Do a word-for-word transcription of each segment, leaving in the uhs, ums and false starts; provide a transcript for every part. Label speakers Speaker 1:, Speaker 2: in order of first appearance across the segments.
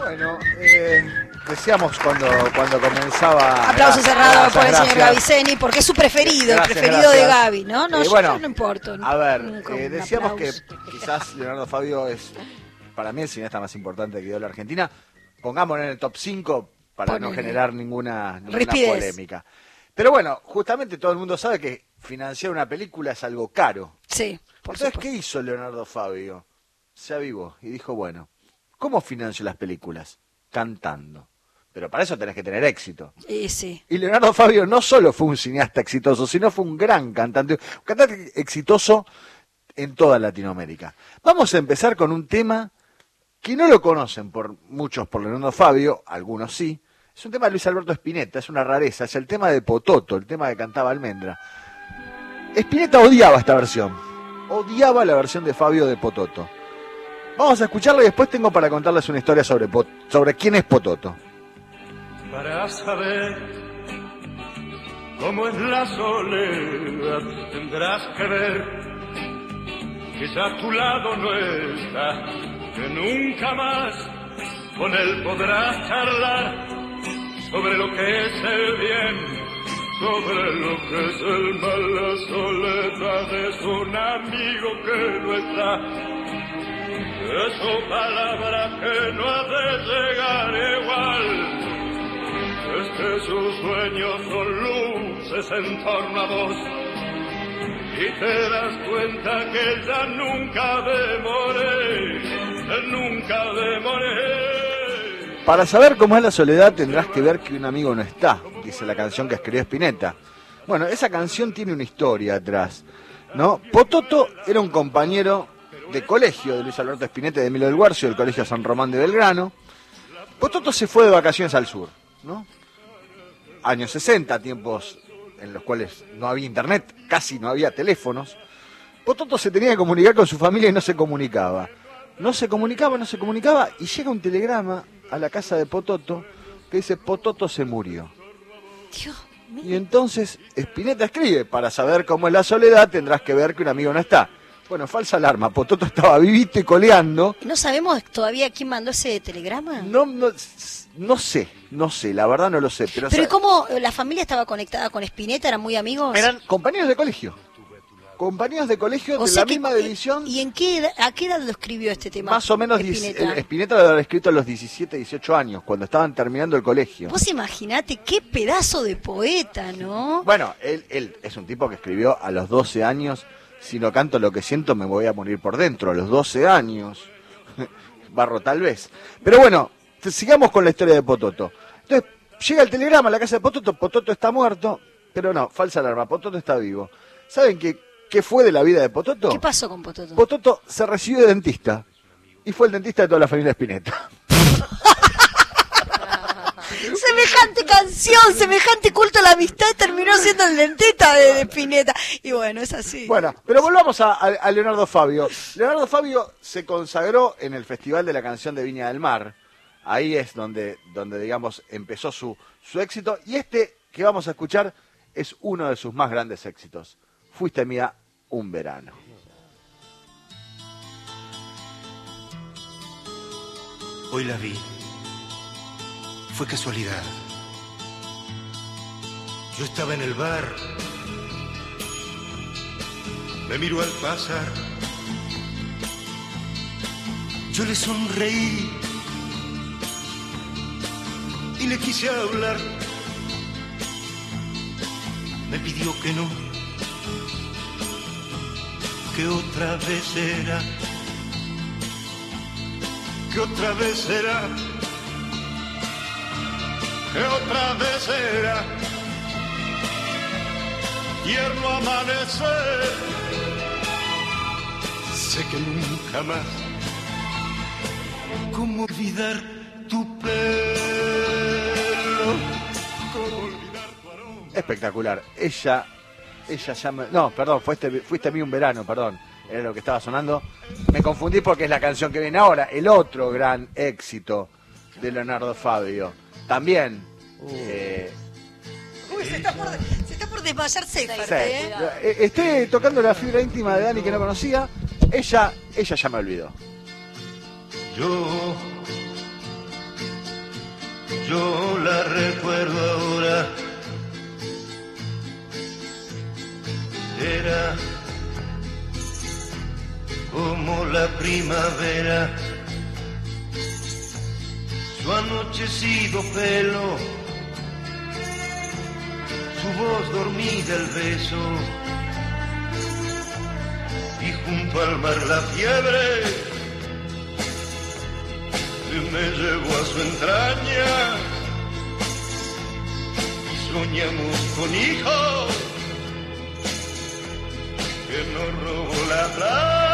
Speaker 1: Bueno, eh, decíamos cuando, cuando comenzaba...
Speaker 2: Aplauso cerrado por el
Speaker 1: gracias.
Speaker 2: señor Gaviceni, porque es su preferido,
Speaker 1: Gracias,
Speaker 2: el preferido
Speaker 1: gracias.
Speaker 2: de Gaby, ¿no? No,
Speaker 1: Eh,
Speaker 2: yo,
Speaker 1: bueno,
Speaker 2: yo no importo.
Speaker 1: A ver,
Speaker 2: un-
Speaker 1: eh,
Speaker 2: un
Speaker 1: decíamos que
Speaker 2: aplauso.
Speaker 1: quizás Leonardo Fabio es, para mí, el cineasta más importante que dio la Argentina. Pongámoslo en el top cinco para
Speaker 2: Ponele.
Speaker 1: no generar ninguna, ninguna
Speaker 2: Rispidez.
Speaker 1: polémica. Pero bueno, justamente todo el mundo sabe que financiar una película es algo caro.
Speaker 2: Sí, por
Speaker 1: Entonces,
Speaker 2: supuesto.
Speaker 1: ¿qué hizo Leonardo Fabio? Se avivó y dijo, bueno, ¿cómo financio las películas? Cantando. Pero para eso tenés que tener éxito.
Speaker 2: Y sí.
Speaker 1: Y Leonardo Fabio no solo fue un cineasta exitoso, sino fue un gran cantante, un cantante exitoso en toda Latinoamérica. Vamos a empezar con un tema que no lo conocen por muchos por Leonardo Fabio, algunos sí. Es un tema de Luis Alberto Spinetta, es una rareza, es el tema de Pototo, el tema que cantaba Almendra. Spinetta odiaba esta versión, odiaba la versión de Fabio de Pototo. Vamos a escucharla y después tengo para contarles una historia sobre, Pot- sobre quién es Pototo.
Speaker 3: Para saber cómo es la soledad tendrás que ver que ya a tu lado no está, que nunca más con él podrás charlar sobre lo que es el bien, sobre lo que es el mal. La soledad es un amigo que no está, es su palabra que no ha de llegar igual. Es que sus sueños son luces en torno a vos y te das cuenta que ella nunca de morir, él nunca de morir.
Speaker 1: Para saber cómo es la soledad tendrás que ver que un amigo no está, dice la canción que escribió Spinetta. Bueno, esa canción tiene una historia atrás, ¿no? Pototo era un compañero de colegio de Luis Alberto Spinetta y de Emilio del Guercio, del Colegio San Román de Belgrano. Pototo se fue de vacaciones al sur, ¿no? Años sesenta, tiempos en los cuales no había internet, casi no había teléfonos. Pototo se tenía que comunicar con su familia y no se comunicaba. No se comunicaba, no se comunicaba, y llega un telegrama a la casa de Pototo que dice: Pototo se murió.
Speaker 2: Dios mío.
Speaker 1: Y entonces Spinetta escribe: para saber cómo es la soledad tendrás que ver que un amigo no está. Bueno, falsa alarma, Pototo estaba vivito y coleando.
Speaker 2: ¿No sabemos todavía quién mandó ese telegrama?
Speaker 1: No, no, no sé, no sé, la verdad no lo sé. Pero,
Speaker 2: Pero
Speaker 1: o sea,
Speaker 2: ¿y cómo la familia estaba conectada con Spinetta? ¿Eran muy amigos?
Speaker 1: eran compañeros de colegio. Compañeros de colegio
Speaker 2: O
Speaker 1: de
Speaker 2: sea
Speaker 1: la
Speaker 2: que-
Speaker 1: misma división.
Speaker 2: ¿Y en qué edad- a qué edad lo escribió este tema?
Speaker 1: Más o menos,
Speaker 2: Spinetta?
Speaker 1: Spinetta. Spinetta lo había escrito a los diecisiete, dieciocho años, cuando estaban terminando el colegio.
Speaker 2: Vos imaginate qué pedazo de poeta, ¿no?
Speaker 1: Bueno, él, él es un tipo que escribió a los doce años: si no canto lo que siento me voy a morir por dentro. A los doce años. Barro tal vez. Pero bueno, t- sigamos con la historia de Pototo. Entonces, llega el telegrama a la casa de Pototo, Pototo está muerto, pero no, falsa alarma, Pototo está vivo. ¿Saben qué, qué fue de la vida de Pototo?
Speaker 2: ¿Qué pasó con Pototo?
Speaker 1: Pototo se recibió de dentista y fue el dentista de toda la familia Spinetta.
Speaker 2: Semejante canción, semejante culto a la amistad, terminó siendo el dentista de, de Spinetta. Y bueno, es así.
Speaker 1: Bueno, pero volvamos a, a- a Leonardo Fabio. Leonardo Fabio se consagró en el Festival de la Canción de Viña del Mar. Ahí es donde, donde digamos, empezó su, su éxito. Y este que vamos a escuchar es uno de sus más grandes éxitos. Fuiste mía un verano.
Speaker 4: Hoy la vi. Fue casualidad. Yo estaba en el bar. Me miró al pasar. Yo le sonreí y le quise hablar. Me pidió que no, que otra vez será, que otra vez será, que otra vez será. Tierno amanecer, sé que nunca más. ¿Cómo olvidar tu pelo? ¿Cómo olvidar tu aroma?
Speaker 1: Espectacular. Ella, ella ya me... No, perdón, fuiste, fuiste a mí un verano, perdón. Era lo que estaba sonando. Me confundí porque es la canción que viene ahora. El otro gran éxito de Leonardo Fabio. También... Eh,
Speaker 2: Uy, se está por, se está por desmayar Seifert,
Speaker 1: sí.
Speaker 2: ¿eh?
Speaker 1: Eh, Estoy tocando la fibra íntima de Dani que no conocía. Ella, ella ya me olvidó.
Speaker 4: Yo yo la recuerdo ahora. Era como la primavera, su anochecido pelo, su voz dormida, el beso, y junto al mar la fiebre que me llevó a su entraña, y soñamos con hijos que nos robó la plata.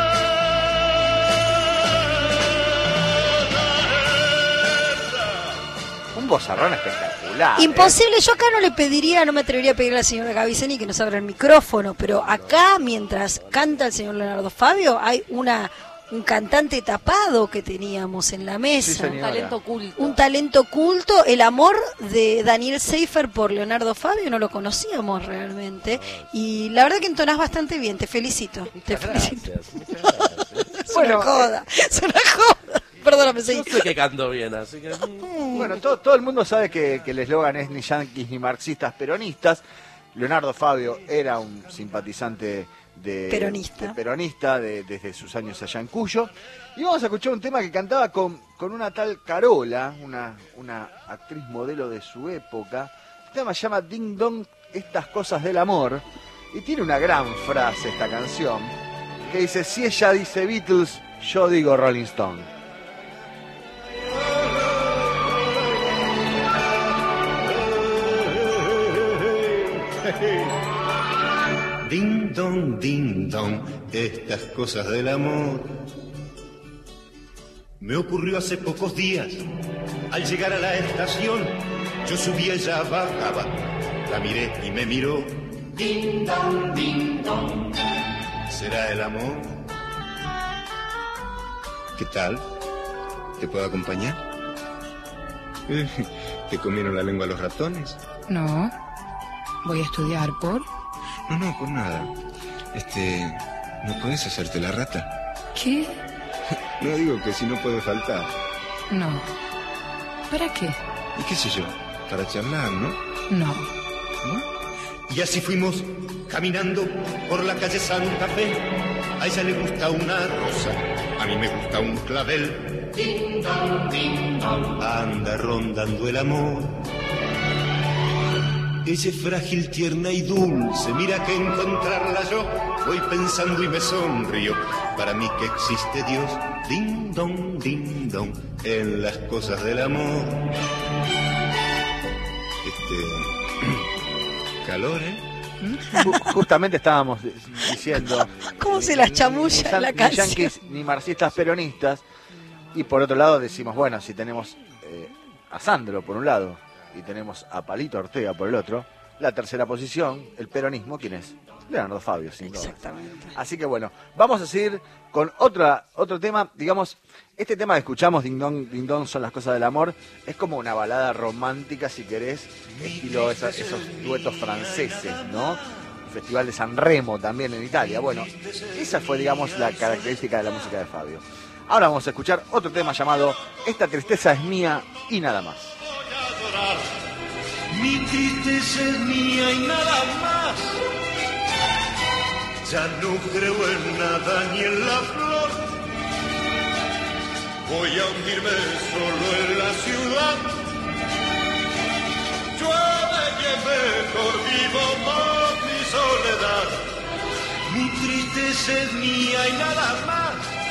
Speaker 1: Un bozarrón espectacular.
Speaker 2: Imposible, yo acá no le pediría, no me atrevería a pedirle a la señora Gaviceni que nos abra el micrófono, pero acá mientras canta el señor Leonardo Fabio hay una un cantante tapado que teníamos en la mesa.
Speaker 1: Sí,
Speaker 5: Un talento oculto.
Speaker 2: Un talento oculto, el amor de Daniel Seifer por Leonardo Fabio, no lo conocíamos realmente. Y la verdad que entonás bastante bien, te felicito. Te
Speaker 5: Muchas
Speaker 2: felicito.
Speaker 5: gracias, muchas gracias.
Speaker 2: Es una joda, es una joda. Perdóname,
Speaker 5: Yo
Speaker 2: Seifer.
Speaker 5: sé que canto bien, así que...
Speaker 1: Bueno, todo, todo el mundo sabe que, que el eslogan es ni yanquis ni marxistas peronistas. Leonardo Fabio era un simpatizante de
Speaker 2: Peronista.
Speaker 1: de peronista de- desde sus años allá en Cuyo. Y vamos a escuchar un tema que cantaba con, con una tal Carola, una, una actriz modelo de su época. El tema se llama Ding Dong, estas cosas del amor. Y tiene una gran frase esta canción, que dice, si ella dice Beatles, yo digo Rolling Stone.
Speaker 4: Ding dong, ding dong, estas cosas del amor. Me ocurrió hace pocos días. Al llegar a la estación, yo subí, ella bajaba. La miré y me miró. Ding dong, ding dong. ¿Será el amor? ¿Qué tal? ¿Te puedo acompañar? ¿Te comieron la lengua los ratones?
Speaker 6: No. Voy a estudiar por...
Speaker 4: No, no, por nada. Este, ¿no puedes hacerte la rata?
Speaker 6: ¿Qué?
Speaker 4: No digo que si no puede faltar.
Speaker 6: No. ¿Para qué?
Speaker 4: ¿Y qué sé yo? Para charlar, ¿no?
Speaker 6: No.
Speaker 4: ¿No? Y así fuimos caminando por la calle Santa Fe. A ella le gusta una rosa, a mí me gusta un clavel. Ding dong, ding dong. Anda rondando el amor. Ella es frágil, tierna y dulce. Mira que encontrarla yo voy pensando y me sonrío. Para mí que existe Dios. Ding dong, ding dong, en las cosas del amor. Este... calor, ¿eh?
Speaker 1: Ju- Justamente estábamos di- diciendo...
Speaker 2: ¿Cómo se las chamulla
Speaker 1: ni yan-
Speaker 2: la
Speaker 1: ni
Speaker 2: canción?
Speaker 1: yanquis ni marxistas peronistas. Y por otro lado decimos, bueno, si tenemos eh, a Sandro por un lado y tenemos a Palito Ortega por el otro, la tercera posición, el peronismo, ¿quién es? Leonardo Fabio, sin duda.
Speaker 2: Exactamente.
Speaker 1: Así que bueno, vamos a seguir con otra, otro tema, digamos, este tema que escuchamos, Ding Dong, Ding Dong son las cosas del amor, es como una balada romántica, si querés, estilo esa- esos duetos franceses, ¿no? El Festival de San Remo también en Italia. Bueno, esa fue, digamos, la característica de la música de Fabio. Ahora vamos a escuchar otro tema llamado Esta tristeza es mía y nada más.
Speaker 3: Mi tristeza es mía y nada más. Ya no creo en nada ni en la flor. Voy a hundirme solo en la ciudad. Llueve y es mejor vivo más mi soledad. Mi tristeza es mía y nada más.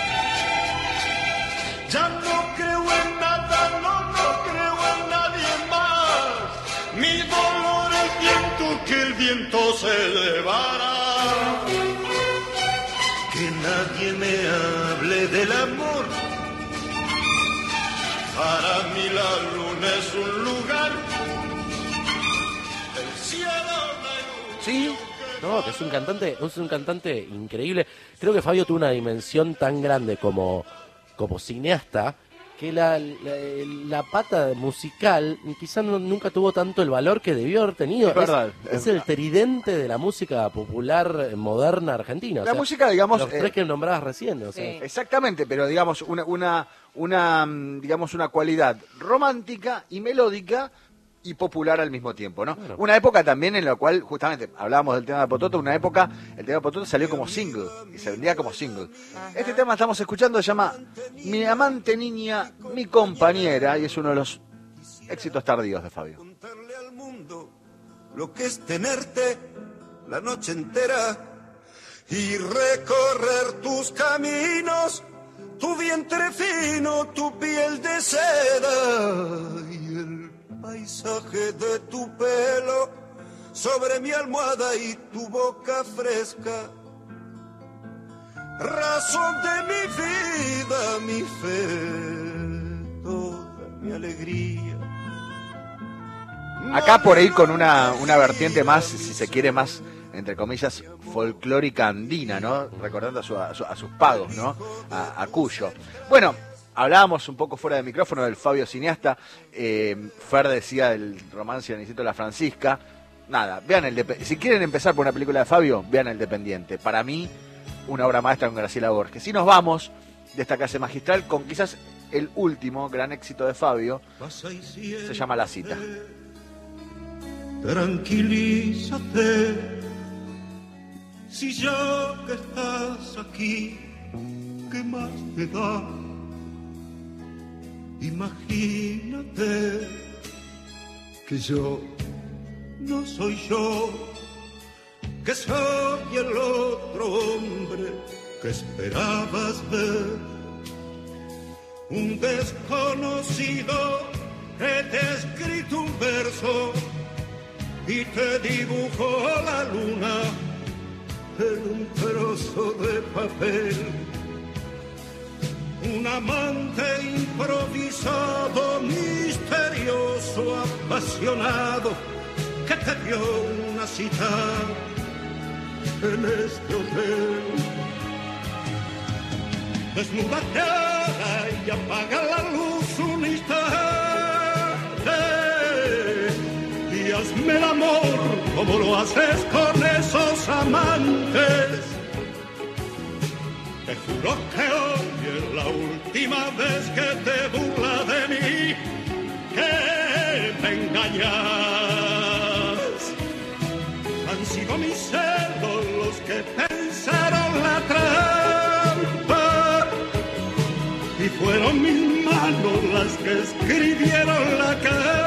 Speaker 3: Ya no creo en nada, no, no creo en nadie más. Mi dolor es viento que el viento se llevará. Que nadie me hable del amor. Para mí la luna es un lugar. El cielo no hay un...
Speaker 5: Sí, no, que es un cantante, es un cantante increíble. Creo que Fabio tuvo una dimensión tan grande como, como cineasta que la, la, la pata musical quizás no, nunca tuvo tanto el valor que debió haber tenido.
Speaker 1: Es verdad.
Speaker 5: Es, es el tridente de la música popular eh, moderna argentina.
Speaker 1: La
Speaker 5: o sea,
Speaker 1: música, digamos...
Speaker 5: Los
Speaker 1: eh,
Speaker 5: tres que nombrabas recién. O sea.
Speaker 6: Sí.
Speaker 1: Exactamente, pero digamos una, una, una, mm, digamos una cualidad romántica y melódica y popular al mismo tiempo, ¿no?
Speaker 5: Bueno.
Speaker 1: Una época también en la cual, justamente, hablábamos del tema de Pototo, una época, el tema de Pototo salió como single, y se vendía como single. Este tema estamos escuchando se llama Mi amante niña, mi compañera, y es uno de los éxitos tardíos de Fabio.
Speaker 4: Contarle al mundo lo que es tenerte la noche entera y recorrer tus caminos, tu vientre fino, tu piel de seda y el paisaje de tu pelo sobre mi almohada y tu boca fresca, razón de mi vida, mi fe, toda mi alegría.
Speaker 1: Acá por ahí con una, una vertiente más, si se quiere, más, entre comillas, folclórica andina, ¿no? Recordando a, su, a, su, a sus pagos, ¿no? A, a Cuyo. Bueno, hablábamos un poco fuera de micrófono del Fabio cineasta. Eh, Fer decía del romance de Anicito La Francisca. Nada, vean el Dep- si quieren empezar por una película de Fabio, vean El Dependiente. Para mí, una obra maestra con Graciela Borges. Si nos vamos de esta clase magistral con quizás el último gran éxito de Fabio, se llama La Cita.
Speaker 4: Tranquilízate, si ya que estás aquí, ¿qué más te da? Imagínate que yo no soy yo, que soy el otro hombre que esperabas ver, un desconocido que te ha escrito un verso y te dibujó la luna en un trozo de papel. Un amante improvisado, misterioso, apasionado, que te dio una cita en este hotel. Desnúdate ahora y apaga la luz un instante y hazme el amor como lo haces con esos amantes. Te juro que hoy es la última vez que te burla de mí, que me engañas. Han sido mis celos los que pensaron la trampa y fueron mis manos las que escribieron la carta.